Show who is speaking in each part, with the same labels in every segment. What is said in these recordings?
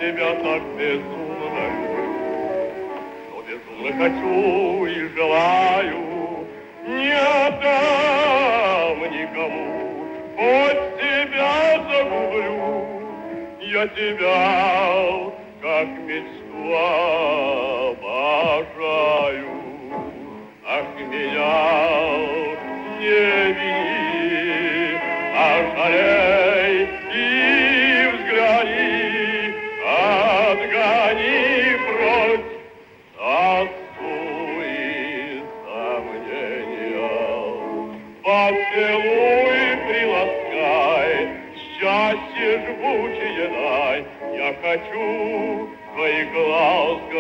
Speaker 1: тебя так безумно люблю, что безумно хочу и желаю, не отдам никому, хоть тебя загублю. Я тебя, как мечту, обожаю. Ах, меня не вини, а жалей и взгляни, отгони прочь тоску и сомнения. Поцелуй, приласкай, счастье жгучее дай. Я хочу твоих ласках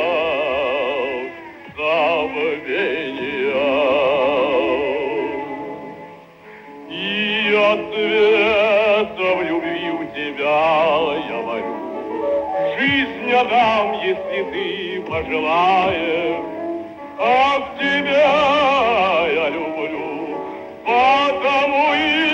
Speaker 1: забвения. И ответом любви у тебя я молю. Жизнь отдам, если ты пожелаешь. Как тебя я люблю, потому и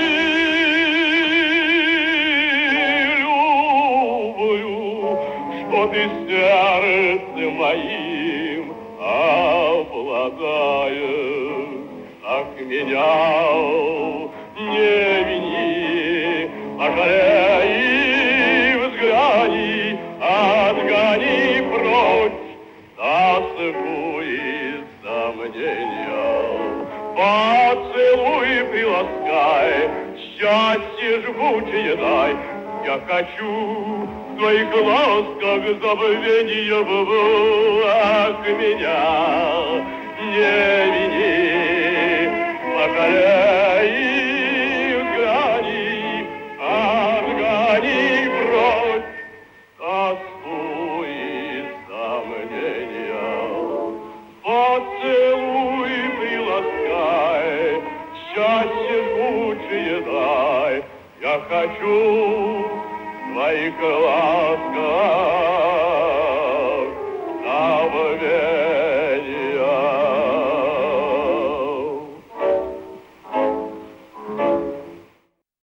Speaker 1: что ты сердцем моим обладаешь. Ах, меня не вини, пожалей и взгляни, отгони прочь тоску и сомнения. Поцелуй, приласкай, счастье жгучее дай. Я хочу в твоих ласках забвения, ах, меня не вини, пожалей и взгляни, отгони прочь тоску и сомнения. Поцелуй, приласкай, счастье жгучее дай. Я хочу в твоих ласках